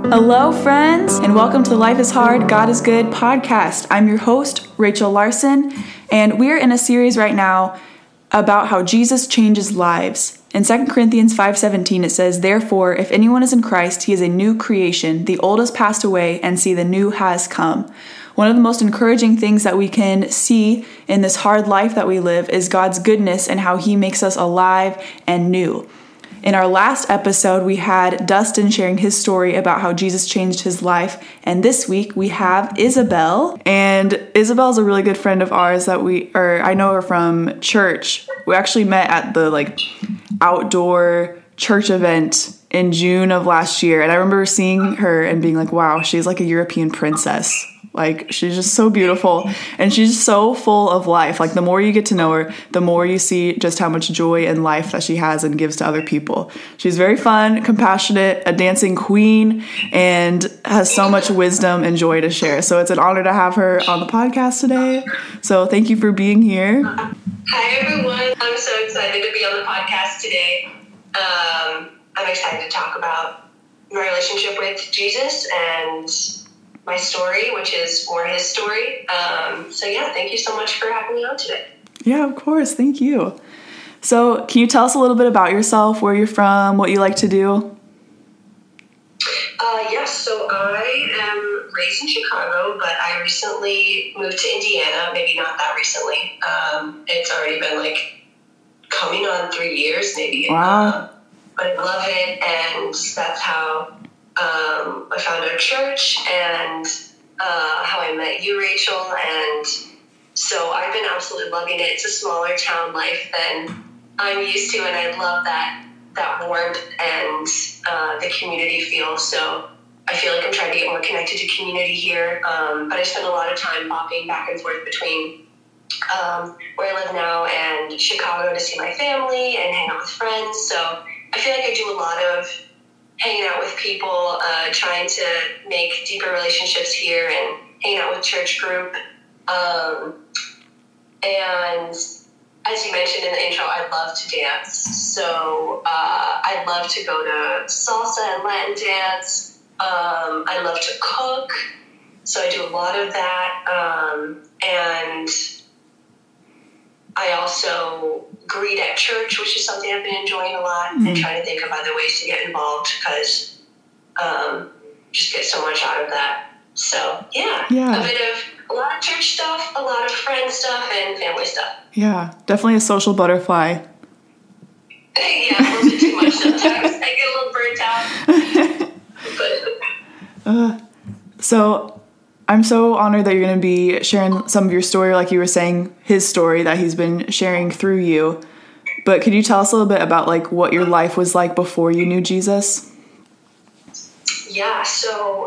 Hello, friends, and welcome to Life is Hard, God is Good podcast. I'm your host, Rachel Larson, and we're in a series right now about how Jesus changes lives. In 2 Corinthians 5:17, it says, "Therefore, if anyone is in Christ, he is a new creation. The old has passed away, and see, the new has come." One of the most encouraging things that we can see in this hard life that we live is God's goodness and how he makes us alive and new. In our last episode, we had Dustin sharing his story about how Jesus changed his life. And this week we have Isabel. And Isabel's a really good friend of ours that I know her from church. We actually met at the outdoor church event in June of last year. And I remember seeing her and being like, wow, she's like a European princess. She's just so beautiful and she's so full of life. The more you get to know her, the more you see just how much joy and life that she has and gives to other people. She's very fun, compassionate, a dancing queen, and has so much wisdom and joy to share. So it's an honor to have her on the podcast today. So thank you for being here. Hi, everyone. I'm so excited to be on the podcast today. I'm excited to talk about my relationship with Jesus and my story, which is more his story. Thank you so much for having me on today. Yeah, of course. Thank you. So can you tell us a little bit about yourself, where you're from, what you like to do? So I am raised in Chicago, but I recently moved to Indiana, maybe not that recently. It's already been coming on 3 years maybe. Wow. But I love it, and that's how I found our church and how I met you, Rachel. And so I've been absolutely loving it. It's a smaller town life than I'm used to, and I love that warmth and the community feel. So I feel like I'm trying to get more connected to community here. But I spend a lot of time bopping back and forth between where I live now and Chicago to see my family and hang out with friends. So I feel like I do a lot of hanging out with people, trying to make deeper relationships here and hanging out with church group. And as you mentioned in the intro, I love to dance. So I love to go to salsa and Latin dance. I love to cook. So I do a lot of that. And I also greet at church, which is something I've been enjoying a lot, and trying to think of other ways to get involved because just get so much out of that. So, yeah. A lot of church stuff, a lot of friend stuff, and family stuff. Yeah, definitely a social butterfly. Yeah, a little bit too much sometimes. I get a little burnt out. So I'm so honored that you're going to be sharing some of your story, like you were saying, his story that he's been sharing through you. But could you tell us a little bit about what your life was like before you knew Jesus? Yeah, so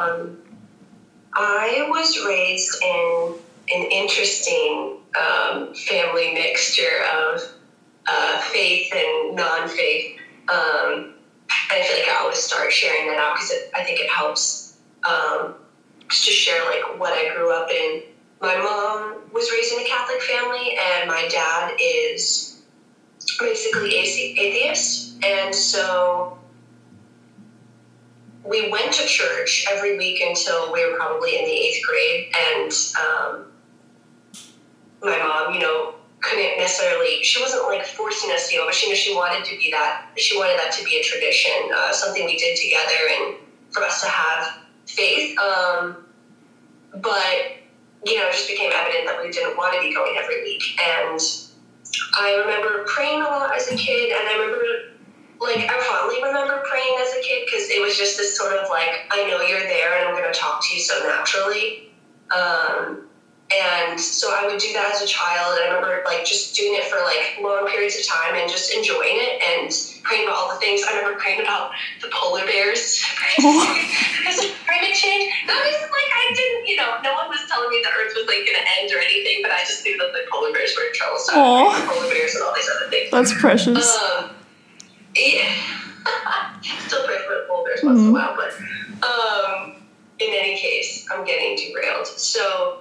I was raised in an interesting family mixture of faith and non-faith. And I feel like I always start sharing that out because I think it helps just to share what I grew up in. My mom was raised in a Catholic family, and my dad is basically atheist. And so we went to church every week until we were probably in the 8th grade. And my mom, couldn't necessarily, she wasn't forcing us to go, but she wanted to be that. She wanted that to be a tradition, something we did together, and for us to have faith. But it just became evident that we didn't want to be going every week. And I remember praying a lot as a kid, and I remember, I fondly remember praying as a kid because it was just this sort of I know you're there and I'm going to talk to you so naturally. And so I would do that as a child. And I remember just doing it for long periods of time and just enjoying it and praying about all the things. I remember praying about the polar bears because of climate change. That was I didn't, no one was telling me the earth was going to end or anything, but I just knew that the polar bears were in trouble. So I prayed for polar bears and all these other things. That's precious. Yeah. Still pray for the polar bears once in a while, but in any case, I'm getting derailed. So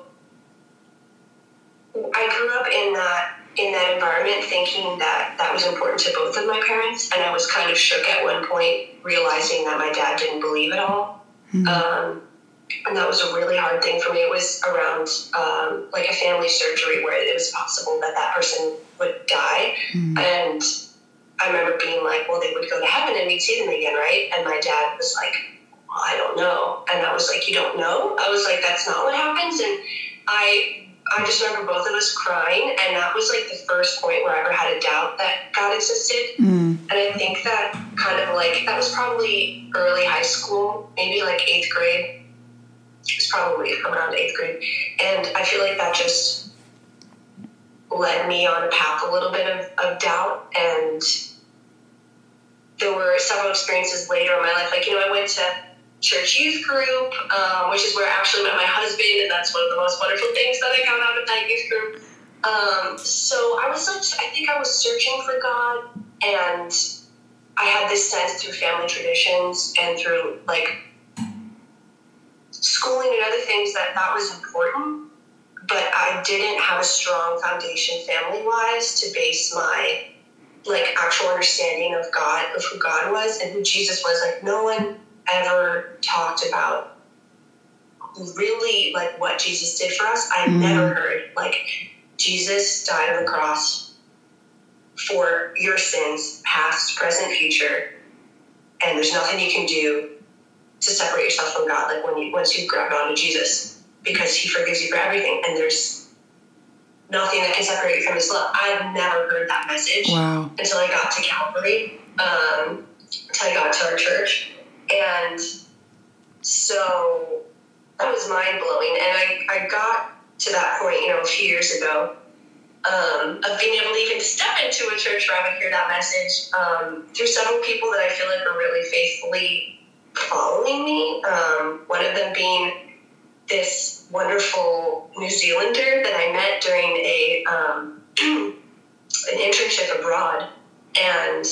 I grew up in that environment thinking that was important to both of my parents, and I was kind of shook at one point realizing that my dad didn't believe at all. And that was a really hard thing for me. It was around like a family surgery where it was possible that that person would die. And I remember being like, well, they would go to heaven and we'd see them again, right? And my dad was like, well, I don't know. And I was like, you don't know? I was like, that's not what happens. And I just remember both of us crying. And that was like the first point where I ever had a doubt that God existed. And I think that kind of like, that was probably early high school, maybe like 8th grade. It was probably around 8th grade. And I feel like that just led me on a path a little bit of doubt. And there were several experiences later in my life. Like, I went to church youth group, which is where I actually met my husband. And that's one of the most wonderful things that I got out of that youth group. So I think I was searching for God. And I had this sense through family traditions and through like schooling and other things that was important, but I didn't have a strong foundation family-wise to base my like actual understanding of God, of who God was and who Jesus was. Like no one ever talked about really like what Jesus did for us. I never heard like Jesus died on the cross for your sins, past, present, future, and there's nothing you can do to separate yourself from God, like once you grab onto Jesus, because he forgives you for everything, and there's nothing that can separate you from his love. I've never heard that message until I got to Calvary, until I got to our church, and so that was mind-blowing, and I got to that point, a few years ago, of being able to even step into a church where I would hear that message, through several people that I feel like were really faithfully following me, one of them being this wonderful New Zealander that I met during an internship abroad, and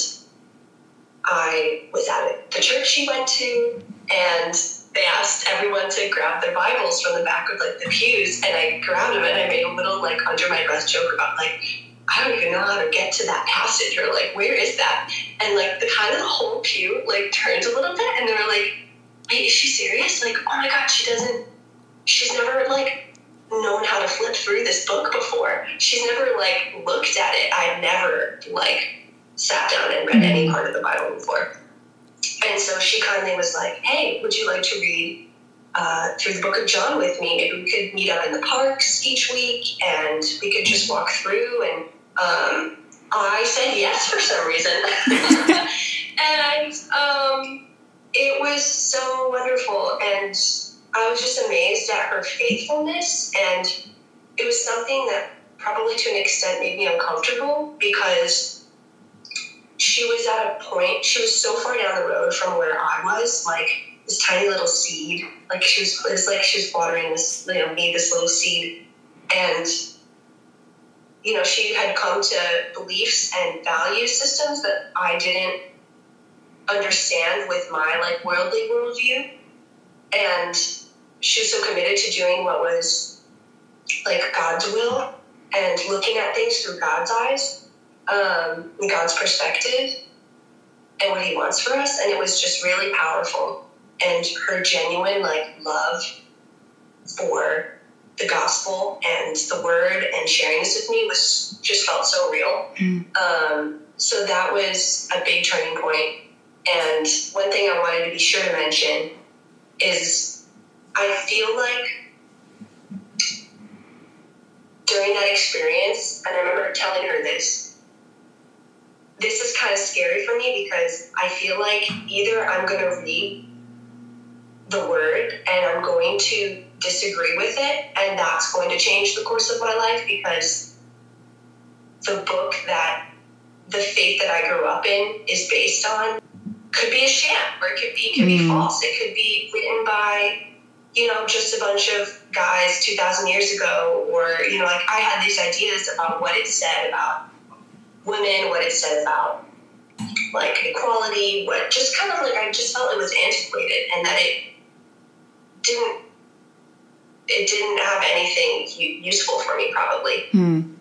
I was at the church she went to, and they asked everyone to grab their Bibles from the back of like the pews, and I grabbed them and I made a little like under my breath joke about like, I don't even know how to get to that passage, or like, where is that? And like the whole pew like turned a little bit, and they were like, wait, is she serious? Like, oh my God, she's never like known how to flip through this book before. She's never like looked at it. I've never like sat down and read any part of the Bible before. And so she kindly was like, hey, would you like to read through the book of John with me? Maybe we could meet up in the parks each week and we could just walk through. And I said yes for some reason. And it was so wonderful. And I was just amazed at her faithfulness. And it was something that probably to an extent made me uncomfortable, because she was at a point, she was so far down the road from where I was, like this tiny little seed. Like it was like she was watering this, me, this little seed. And, she had come to beliefs and value systems that I didn't understand with my like worldly worldview. And she was so committed to doing what was like God's will and looking at things through God's eyes. God's perspective and what he wants for us. And it was just really powerful. And her genuine like love for the gospel and the word and sharing this with me just felt so real. So that was a big turning point. And one thing I wanted to be sure to mention is I feel like during that experience, and I remember telling her this is kind of scary for me, because I feel like either I'm going to read the word and I'm going to disagree with it, and that's going to change the course of my life, because the book that the faith that I grew up in is based on could be a sham, or it could be false. It could be written by, just a bunch of guys 2,000 years ago, or, like I had these ideas about what it said about women, what it said about like equality, what just kind of like I just felt it was antiquated, and that it didn't have anything useful for me probably. And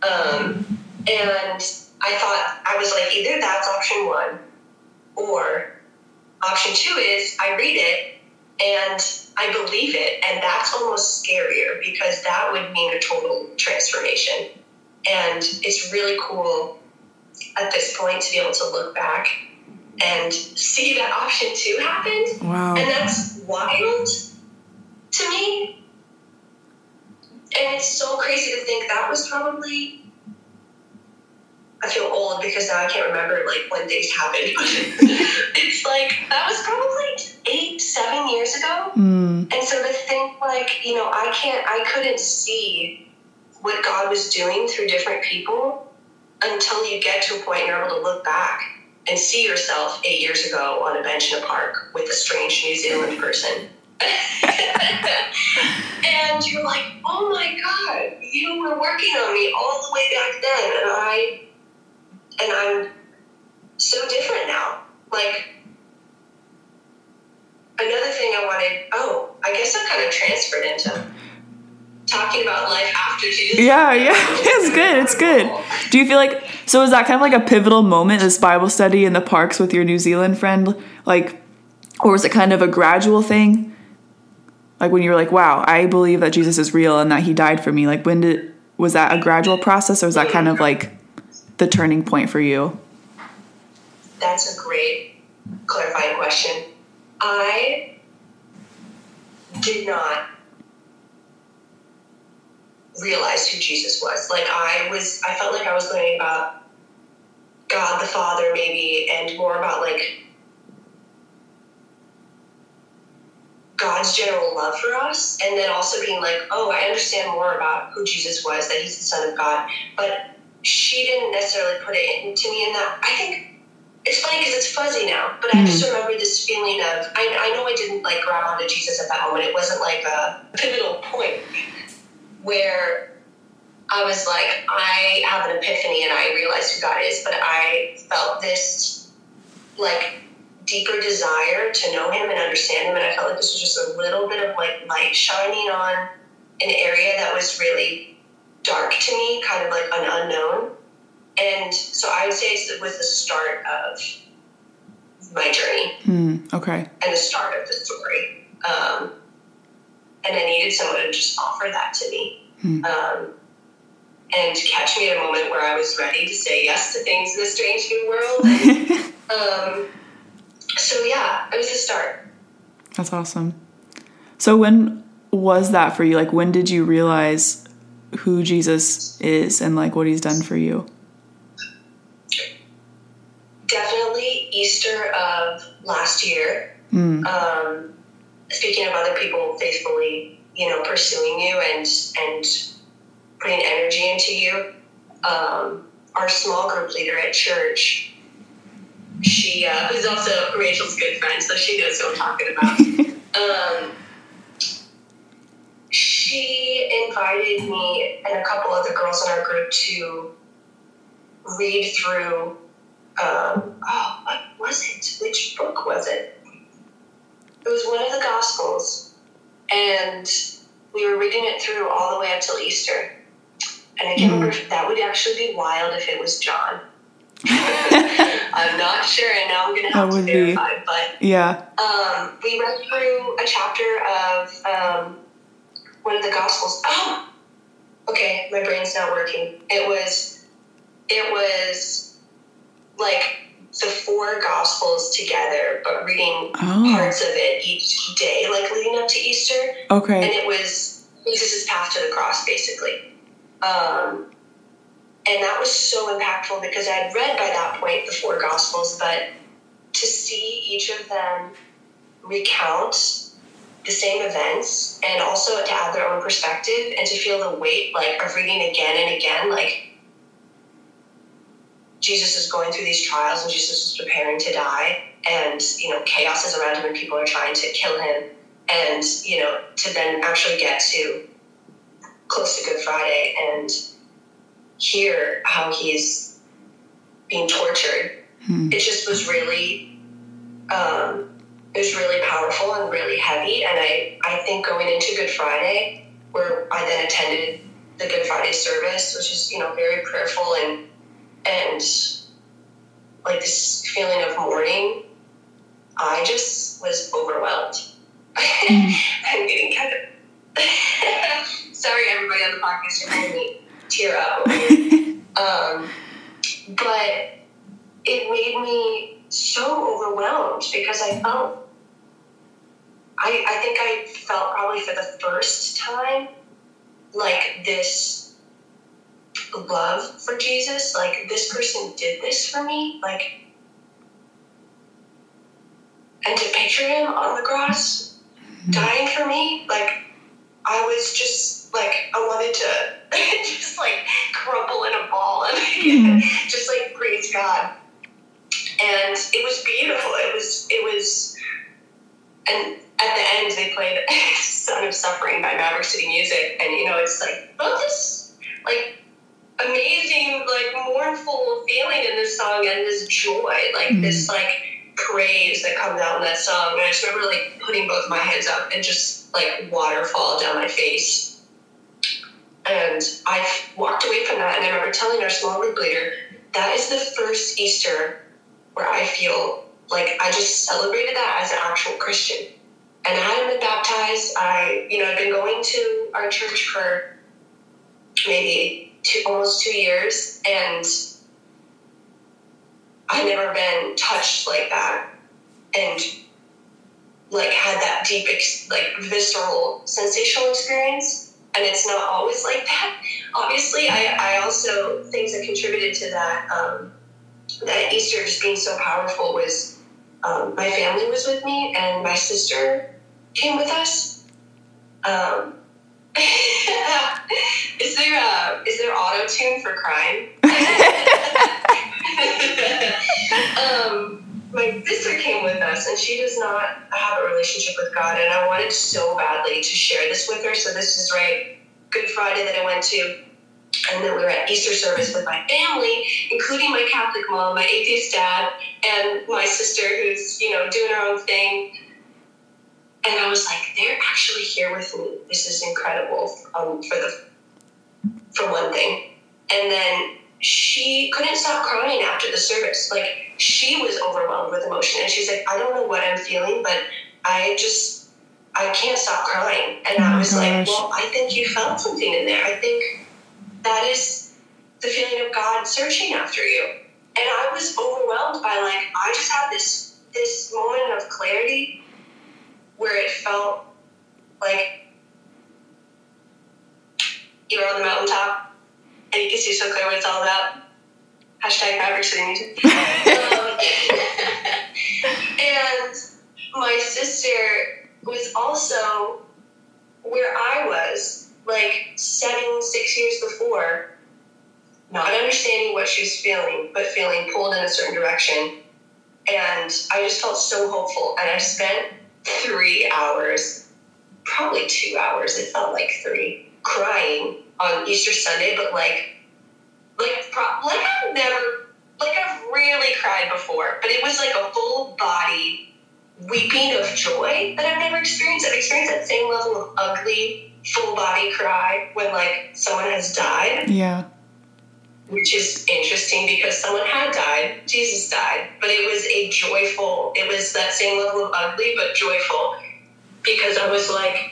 I thought, I was like, either that's option one, or option two is I read it And I believe it. And that's almost scarier because that would mean a total transformation. And it's really cool at this point to be able to look back and see that option 2 happened. Wow. And that's wild to me. And it's so crazy to think that was probably, I feel old because now I can't remember like when things happened. It's like, that was probably 8-7 years ago. And so to think like, you know, I couldn't see what God was doing through different people until you get to a point you're able to look back and see yourself 8 years ago on a bench in a park with a strange New Zealand person. And you're like, oh my God, you were working on me all the way back then. And I'm so different now. Like, another thing I guess I kind of transferred into talking about life after Jesus. Yeah, it's good. Do you feel like, so is that kind of like a pivotal moment, this Bible study in the parks with your New Zealand friend? Like, or was it kind of a gradual thing? Like when you were like, wow, I believe that Jesus is real and that he died for me. Like was that a gradual process, or was that kind of like the turning point for you? That's a great clarifying question. I did not realize who Jesus was. Like I felt like I was learning about God the Father maybe, and more about like God's general love for us, and then also being like, oh, I understand more about who Jesus was, that he's the Son of God. But she didn't necessarily put it into me in that. I think it's funny because it's fuzzy now, but I just remember this feeling of, I know I didn't like grab onto Jesus at that moment. It wasn't like a pivotal point where I was like, I have an epiphany and I realize who God is, but I felt this like deeper desire to know him and understand him, and I felt like this was just a little bit of like light shining on an area that was really dark to me, kind of like an unknown. And so I would say it was the start of my journey. Okay. And the start of the story. And I needed someone to just offer that to me. And catch me at a moment where I was ready to say yes to things in this strange new world. And, so yeah, it was a start. That's awesome. So when was that for you? Like, when did you realize who Jesus is and like what he's done for you? Definitely Easter of last year. Speaking of other people faithfully, pursuing you and putting energy into you. Our small group leader at church, she who's also Rachel's good friend, so she knows what I'm talking about. She invited me and a couple other girls in our group to read through, what was it? Which book was it? It was one of the Gospels, and we were reading it through all the way up till Easter. And I can't remember if that would actually be wild if it was John. I'm not sure, and now I'm going to have to verify. But yeah, we read through a chapter of one of the Gospels. Oh, okay, my brain's not working. It was like the 4 Gospels together, but reading parts of it each day, like leading up to Easter. Okay. And it was Jesus' path to the cross, basically. And that was so impactful because I had read by that point the 4 Gospels, but to see each of them recount the same events and also to add their own perspective and to feel the weight of reading again and again, Jesus is going through these trials and Jesus is preparing to die, and chaos is around him and people are trying to kill him, and to then actually get to close to Good Friday and hear how he's being tortured. It just was really powerful and really heavy. And I think going into Good Friday, where I then attended the Good Friday service, which is very prayerful and like this feeling of mourning, I just was overwhelmed. I'm getting kind of sorry, everybody on the podcast, you're making me tear up. But it made me so overwhelmed because I think I felt probably for the first time like this love for Jesus, like this person did this for me, like, and to picture him on the cross dying for me, like, I was just like, I wanted to just like crumple in a ball and just like praise God. And it was beautiful. It was, and at the end they played Son of Suffering by Maverick City Music. And, you know, it's like, oh, this like amazing, like mournful feeling in this song and this joy, like this like praise that comes out in that song. And I just remember like putting both my hands up and just like waterfall down my face. And I walked away from that, and I remember telling our small group leader, that is the first Easter where I feel like I just celebrated that as an actual Christian. And I hadn't been baptized. I'd been going to our church for maybe almost 2 years, and I'd never been touched like that and like had that deep, like visceral, sensational experience. And it's not always like that. Obviously, I also, things that contributed to that, that Easter just being so powerful was my family was with me, and my sister came with us. Is there auto-tune for crying? My sister came with us, and she does not have a relationship with God, and I wanted so badly to share this with her. So this is Good Friday that I went to, and then we were at Easter service with my family, including my Catholic mom, my atheist dad, and my sister who's, doing her own thing. And I was like, they're actually here with me. This is incredible, for one thing. And then she couldn't stop crying after the service. Like, she was overwhelmed with emotion. And she's like, I don't know what I'm feeling, but I can't stop crying. And I was like, well, I think you felt something in there. I think that is the feeling of God searching after you. And I was overwhelmed by, like, I just had this moment of clarity where it felt like you're on the mountaintop and you can see so clear what it's all about. #Maverick City Music. And my sister was also where I was, like 6 years before, not understanding what she was feeling, but feeling pulled in a certain direction. And I just felt so hopeful. And I spent 3 hours, probably 2 hours, it felt like 3, crying on Easter Sunday, but I've really cried before, but it was like a full body weeping of joy that I've never experienced. I've experienced that same level of ugly, full body cry when like someone has died. Yeah. Which is interesting because someone had died, Jesus died, but it was that same level of ugly, but joyful, because I was like,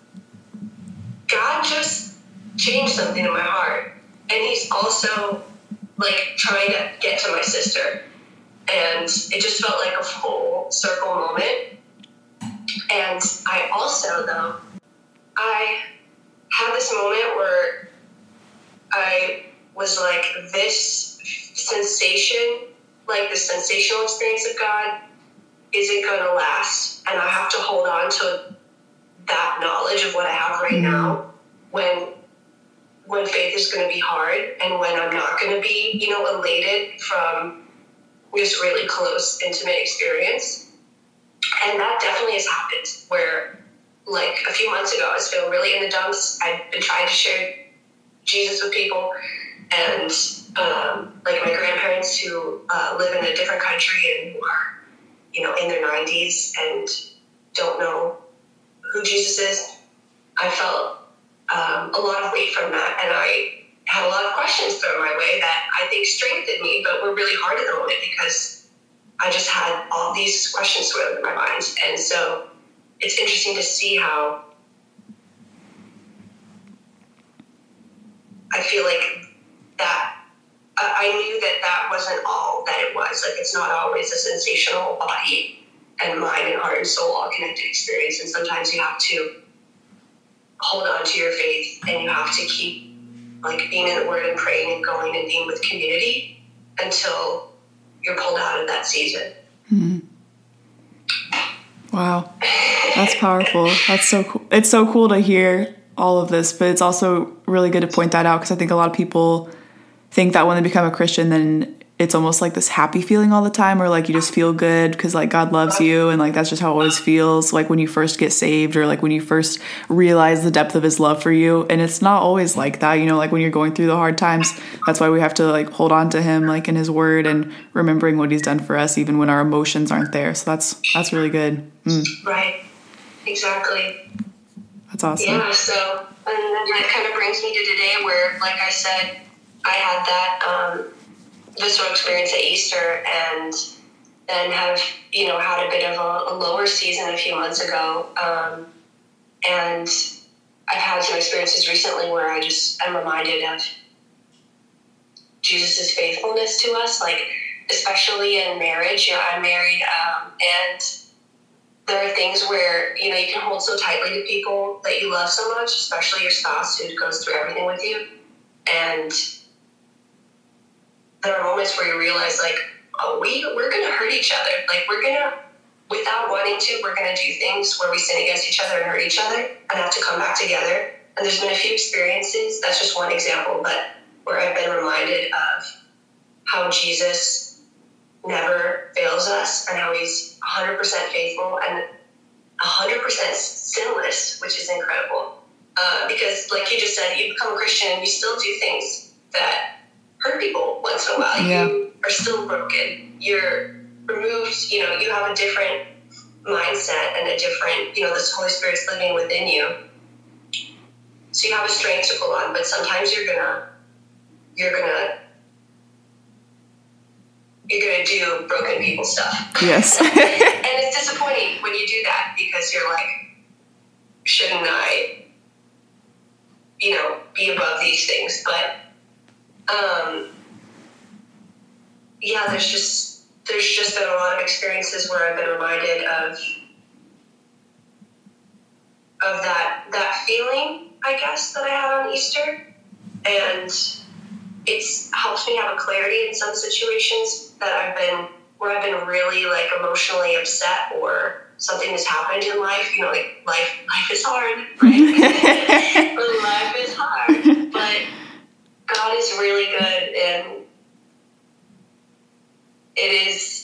God just changed something in my heart. And he's also like trying to get to my sister. And it just felt like a full circle moment. And I also, though, I had this moment where I was like, this sensation, like the sensational experience of God isn't going to last. And I have to hold on to that knowledge of what I have right now when faith is going to be hard and when I'm not going to be, elated from this really close, intimate experience. And that definitely has happened where, like, a few months ago, I was feeling really in the dumps. I'd been trying to share Jesus with people. And, like, my grandparents who live in a different country and who are, in their 90s and don't know who Jesus is, I felt a lot of weight from that. And I had a lot of questions thrown my way that I think strengthened me, but were really hard at the moment because I just had all these questions swirling in my mind. And so it's interesting to see how I feel like that I knew that wasn't all that it was. Like, it's not always a sensational body and mind and heart and soul all connected experience. And sometimes you have to hold on to your faith, and you have to keep like being in the Word and praying and going and being with community until you're pulled out of that season. Mm-hmm. Wow. That's powerful. That's so cool. It's so cool to hear all of this, but it's also really good to point that out, because I think a lot of people think that when they become a Christian, then it's almost like this happy feeling all the time, or like you just feel good because like God loves you, and like that's just how it always feels, like when you first get saved, or like when you first realize the depth of his love for you. And it's not always like that, you know, like when you're going through the hard times. That's why we have to like hold on to him, like in his word, and remembering what he's done for us even when our emotions aren't there. So that's really good. Right, exactly. That's awesome. Yeah, so and then that kind of brings me to today, where like I said, I had that visceral experience at Easter, and then have, you know, had a bit of a lower season a few months ago. And I've had some experiences recently where I'm reminded of Jesus' faithfulness to us, like especially in marriage. You know, I'm married, and there are things where, you know, you can hold so tightly to people that you love so much, especially your spouse who goes through everything with you. And there are moments where you realize, like, oh, we're going to hurt each other. Like, we're going to, without wanting to, we're going to do things where we sin against each other and hurt each other and have to come back together. And there's been a few experiences, that's just one example, but where I've been reminded of how Jesus never fails us, and how he's 100% faithful and 100% sinless, which is incredible. Because, like you just said, you become a Christian, you still do things that hurt people once in a while. Yeah. You are still broken. You're removed, you know, you have a different mindset and a different, you know, this Holy Spirit's living within you. So you have a strength to pull on, but sometimes you're gonna do broken people stuff. Yes. And it's disappointing when you do that, because you're like, shouldn't I, you know, be above these things? But yeah, there's just been a lot of experiences where I've been reminded of that feeling, I guess, that I had on Easter. And it's helped me have a clarity in some situations that where I've been really like emotionally upset, or something has happened in life. You know, like life is hard, right? Life is hard, but God is really good, and it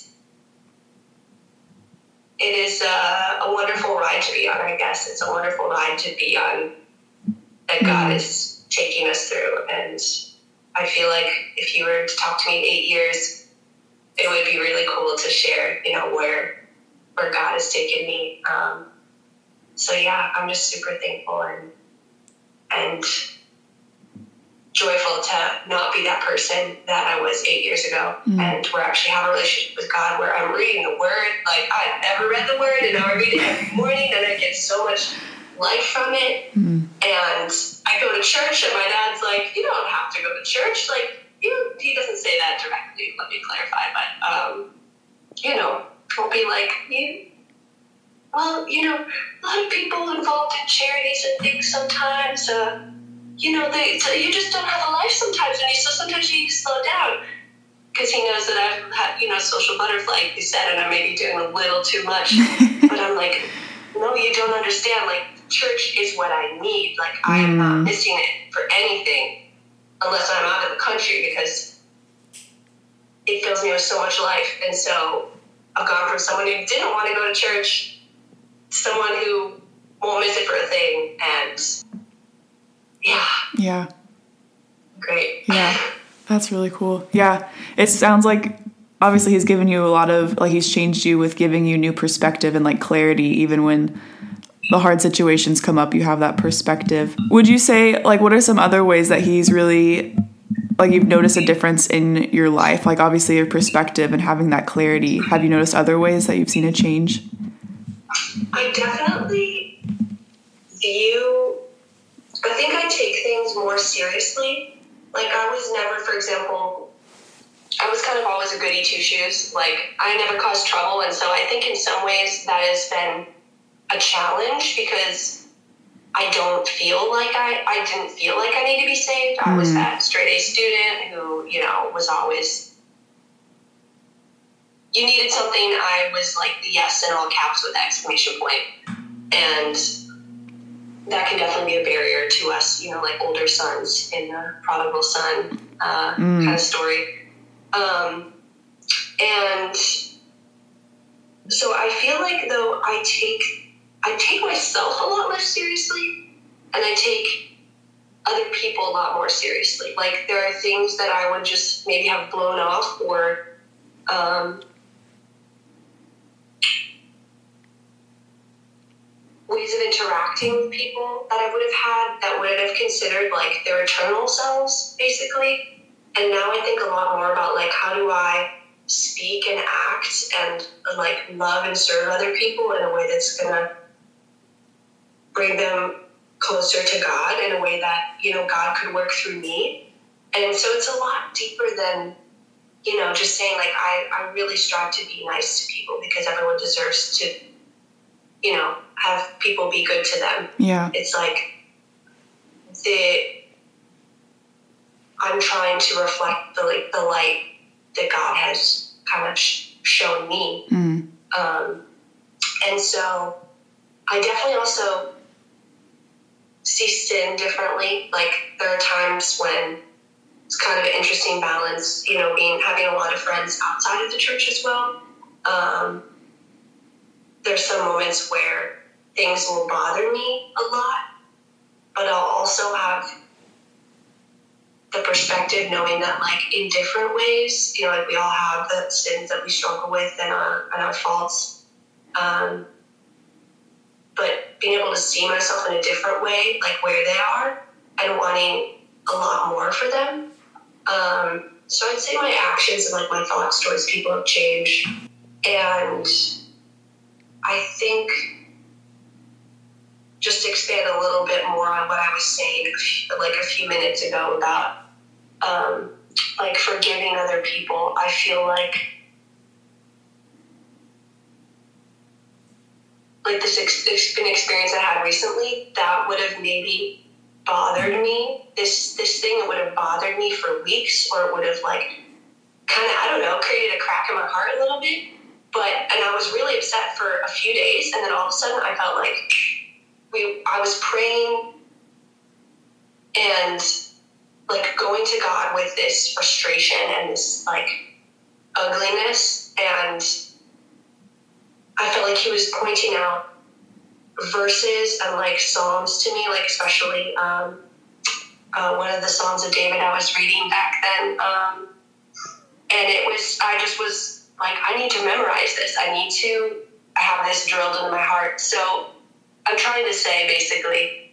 is a wonderful ride to be on, I guess. It's a wonderful ride to be on that God is taking us through. And I feel like if you were to talk to me in 8 years, it would be really cool to share, you know, where God has taken me. So yeah, I'm just super thankful and joyful to not be that person that I was 8 years ago, and to actually have a relationship with God where I'm reading the Word. Like, I've never read the Word, and now I read it every morning, and I get so much life from it. And I go to church, and my dad's like, you don't have to go to church. Like, he doesn't say that directly, let me clarify, but, you know, he'll be like, well, you know, a lot of people involved in charities and things sometimes, you know, you just don't have a life sometimes, and so sometimes you need to slow down, because he knows that I've had, you know, social butterfly, like you said, and I may be doing a little too much. But I'm like, no, you don't understand. Like, church is what I need. Like, I am not missing it for anything unless I'm out of the country, because it fills me with so much life. And so I've gone from someone who didn't want to go to church to someone who won't miss it for a thing. And yeah, great. Yeah, that's really cool. Yeah, it sounds like obviously he's given you a lot of, like, he's changed you with giving you new perspective and like clarity. Even when the hard situations come up, you have that perspective. Would you say, like, what are some other ways that he's really, like, you've noticed a difference in your life? Like, obviously your perspective and having that clarity. Have you noticed other ways that you've seen a change? I definitely I think I take things more seriously. Like, I was never, for example, I was kind of always a goody two-shoes. Like, I never caused trouble, and so I think in some ways that has been a challenge because I don't feel like I didn't feel like I need to be saved. I was that straight A student who, was always, you needed something, I was like the yes in all caps with exclamation point. And that can definitely be a barrier to us, like older sons in the prodigal son kind of story. And so I feel like, though, I take myself a lot less seriously, and I take other people a lot more seriously. Like, there are things that I would just maybe have blown off, or ways of interacting with people that I would have had that would have considered like their eternal selves, basically. And now I think a lot more about like, how do I speak and act and like love and serve other people in a way that's gonna bring them closer to God in a way that, God could work through me. And so it's a lot deeper than, just saying like, I really strive to be nice to people because everyone deserves to, have people be good to them. Yeah. It's like I'm trying to reflect the light that God has kind of shown me. And so I definitely also see sin differently. Like, there are times when it's kind of an interesting balance, having a lot of friends outside of the church as well. There's some moments where things will bother me a lot, but I'll also have the perspective knowing that, like, in different ways, like, we all have the sins that we struggle with and our faults. But being able to see myself in a different way, like where they are, and wanting a lot more for them. So I'd say my actions and like my thoughts towards people have changed. And I think, just to expand a little bit more on what I was saying like a few minutes ago about like forgiving other people, I feel like this experience I had recently, that would have maybe bothered me. This thing, it would have bothered me for weeks, or it would have like kind of, I don't know, created a crack in my heart a little bit. And I was really upset for a few days, and then all of a sudden I felt like I was praying and like going to God with this frustration and this like ugliness, and I felt like he was pointing out verses and like Psalms to me, like especially one of the Psalms of David I was reading back then. And I just was like, I need to memorize this. I need to have this drilled into my heart. So I'm trying to say basically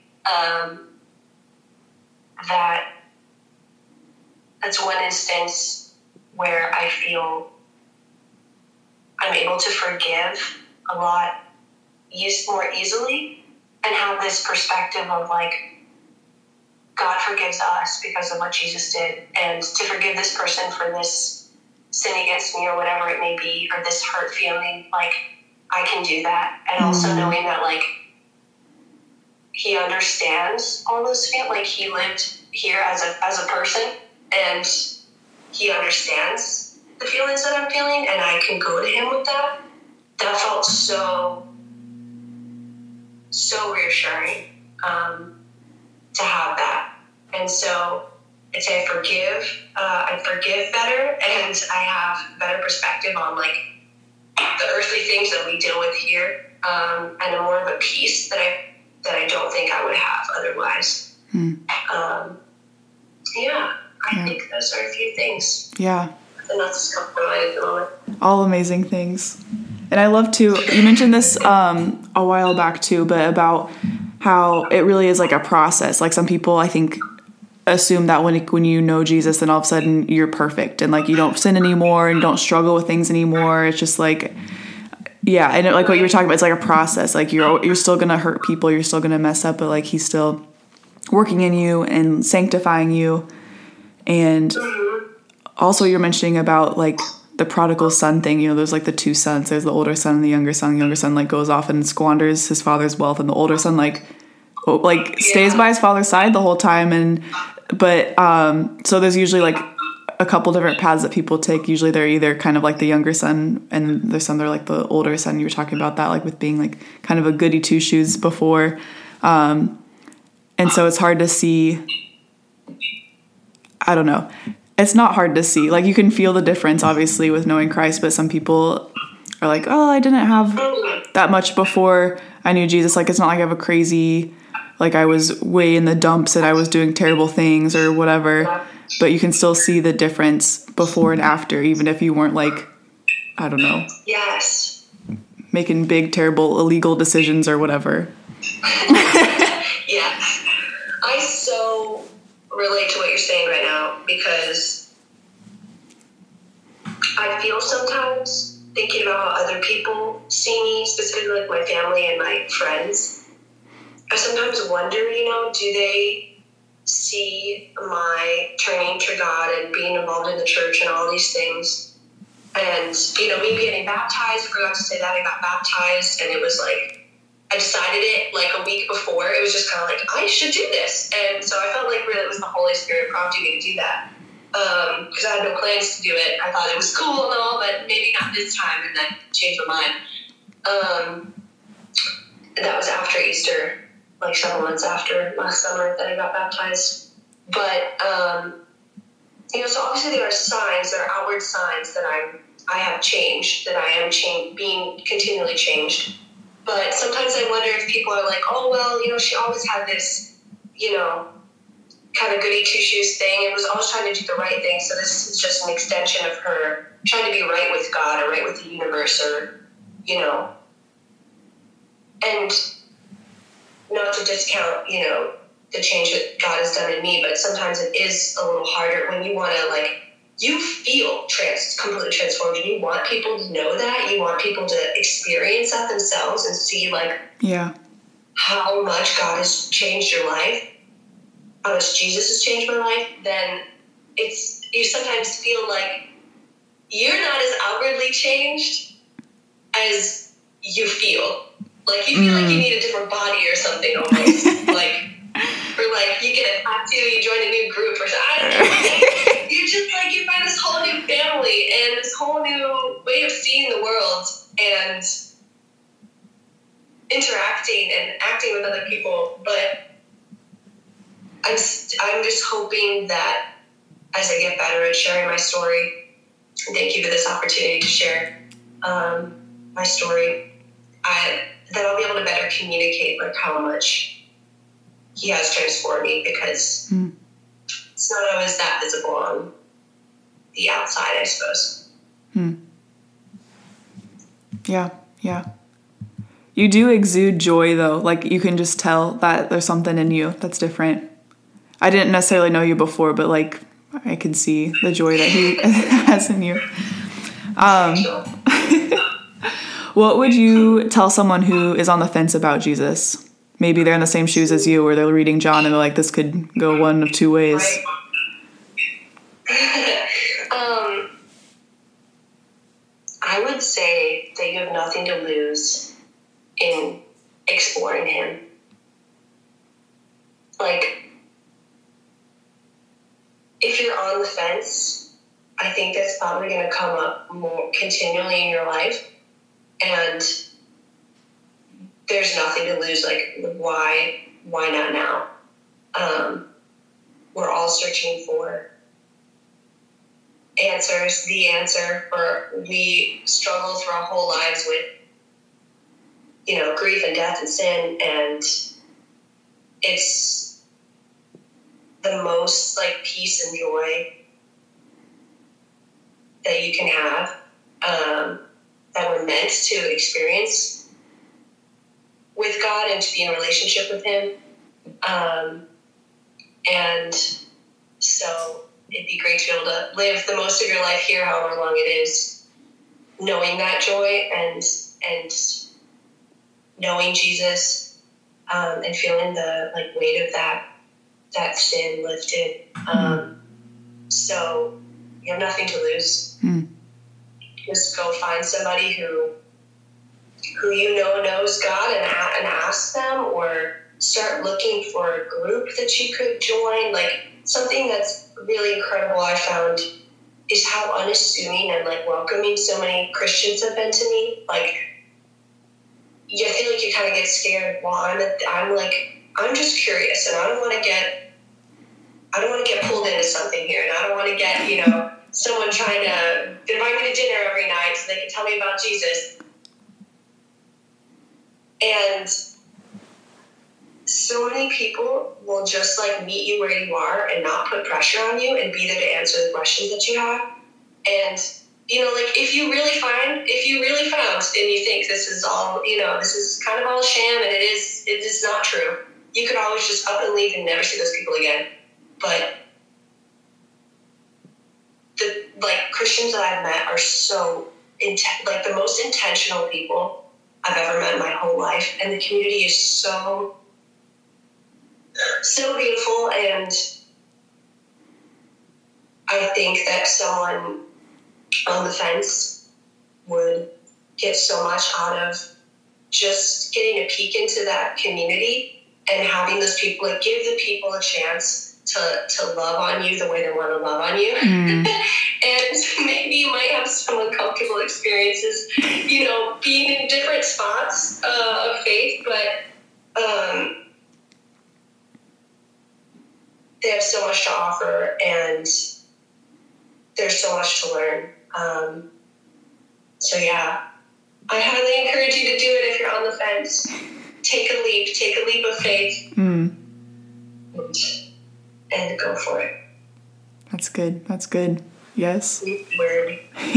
that's one instance where I feel I'm able to forgive a lot more easily, and have this perspective of like, God forgives us because of what Jesus did, and to forgive this person for this sin against me or whatever it may be, or this hurt feeling, like I can do that. And also knowing that like he understands all those feelings, like he lived here as a person, and he understands the feelings that I'm feeling, and I can go to him with that. That felt so reassuring to have that. And so I'd say I forgive better, and I have better perspective on like the earthly things that we deal with here, and a more of a peace that I don't think I would have otherwise. I think those are a few things. Yeah. And that's come to mind at the moment. All amazing things. And I love to, you mentioned this a while back too, but about how it really is like a process. Like some people, I think, assume that when you know Jesus, then all of a sudden you're perfect and like you don't sin anymore and don't struggle with things anymore. It's just like, Yeah, and like what you were talking about, it's like a process. Like you're still gonna hurt people, you're still gonna mess up, but like he's still working in you and sanctifying you. And also you're mentioning about like the prodigal son thing. You know, there's like the two sons. There's the older son and the younger son. The younger son like goes off and squanders his father's wealth, and the older son like stays by his father's side the whole time. But so there's usually like a couple different paths that people take. Usually they're either kind of like the younger son, and there's some that are like the older son. You were talking about that, like with being like kind of a goody two shoes before. And so it's hard to see. I don't know. It's not hard to see. Like you can feel the difference obviously with knowing Christ, but some people are like, oh, I didn't have that much before I knew Jesus. Like it's not like I have a crazy, like I was way in the dumps and I was doing terrible things or whatever. But you can still see the difference before and after, even if you weren't like, I don't know. Yes. Making big, terrible, illegal decisions or whatever. Yeah. I so relate to what you're saying right now because I feel sometimes thinking about how other people see me, specifically like my family and my friends. I sometimes wonder, do they see my turning to God and being involved in the church and all these things, and me getting baptized. I forgot to say that I got baptized, and it was like I decided it like a week before. It was just kind of like I should do this, and so I felt like really it was the Holy Spirit prompting me to do that because I had no plans to do it. I thought it was cool and all, but maybe not this time, and then changed my mind. That was after Easter. Like several months after last summer that I got baptized. But, so obviously there are signs, there are outward signs that I have changed, that I am being continually changed. But sometimes I wonder if people are like, oh, well, she always had this, kind of goody two-shoes thing and was always trying to do the right thing. So this is just an extension of her trying to be right with God or right with the universe or, and not to discount, the change that God has done in me, but sometimes it is a little harder when you want to, you feel completely transformed, and you want people to know that. You want people to experience that themselves and see, how much God has changed your life, how much Jesus has changed my life. Then you sometimes feel like you're not as outwardly changed as you feel. Like, you feel like you need a different body or something almost. Or you get a tattoo, you join a new group or something. I don't know. You're just you find this whole new family and this whole new way of seeing the world and interacting and acting with other people. But I'm just hoping that as I get better at sharing my story, and thank you for this opportunity to share my story, that I'll be able to better communicate how much he has transformed me, because it's not always that visible on the outside, I suppose. Yeah. You do exude joy, though. You can just tell that there's something in you that's different. I didn't necessarily know you before, but I can see the joy that he has in you. What would you tell someone who is on the fence about Jesus? Maybe they're in the same shoes as you, or they're reading John and they're like, this could go one of two ways. Right. I would say that you have nothing to lose in exploring him. If you're on the fence, I think that's probably going to come up more continually in your life. And there's nothing to lose. Why not now? We're all searching for answers, the answer, or we struggle through our whole lives with, grief and death and sin. And it's the most peace and joy that you can have, that we're meant to experience with God and to be in a relationship with him. And so it'd be great to be able to live the most of your life here, however long it is, knowing that joy and knowing Jesus, and feeling the weight of that sin lifted. So you have nothing to lose. Just go find somebody who knows God and ask them, or start looking for a group that you could join. Something that's really incredible I found is how unassuming and welcoming so many Christians have been to me. You feel like you kind of get scared. Well, I'm just curious, and I don't want to get pulled into something here, and I don't want to get someone trying to invite me to dinner every night so they can tell me about Jesus. And so many people will just meet you where you are and not put pressure on you and be there to answer the questions that you have. And if you really found and you think this is all, this is kind of all a sham, and it is not true, you could always just up and leave and never see those people again. But the Christians that I've met are so the most intentional people I've ever met in my whole life, and the community is so beautiful. And I think that someone on the fence would get so much out of just getting a peek into that community and having those people, give the people a chance to love on you the way they want to love on you. And maybe you might have some uncomfortable experiences, being in different spots of faith, but they have so much to offer, and there's so much to learn. So yeah, I highly encourage you to do it if you're on the fence. Take a leap of faith, and go for it. That's good. Yes. Word.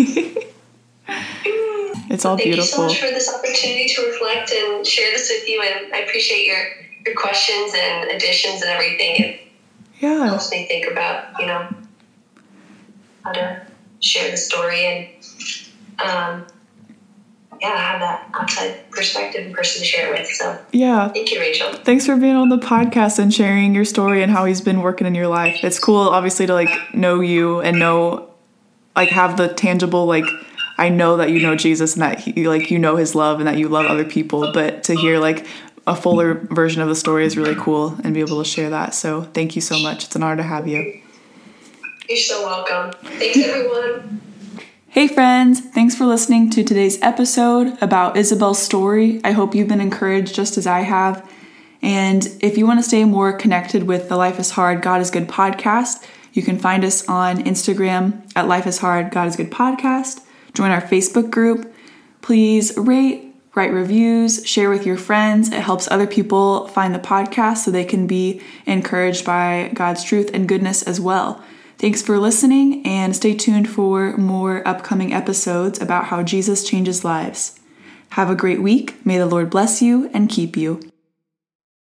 It's all beautiful. Thank you so much for this opportunity to reflect and share this with you, and I appreciate your questions and additions and everything. It helps me think about, how to share the story and have that outside perspective and person to share it with. So thank you, Rachel. Thanks for being on the podcast and sharing your story and how he's been working in your life. It's cool, obviously, to know you and know, have the tangible, I know that you know Jesus and that he, his love and that you love other people, but to hear a fuller version of the story is really cool and be able to share that. So thank you so much. It's an honor to have you. You're so welcome. Thanks, everyone. Hey friends, thanks for listening to today's episode about Isabel's story. I hope you've been encouraged just as I have. And if you want to stay more connected with the Life is Hard, God is Good podcast, you can find us on Instagram at Life is Hard, God is Good podcast. Join our Facebook group. Please rate, write reviews, share with your friends. It helps other people find the podcast so they can be encouraged by God's truth and goodness as well. Thanks for listening, and stay tuned for more upcoming episodes about how Jesus changes lives. Have a great week. May the Lord bless you and keep you.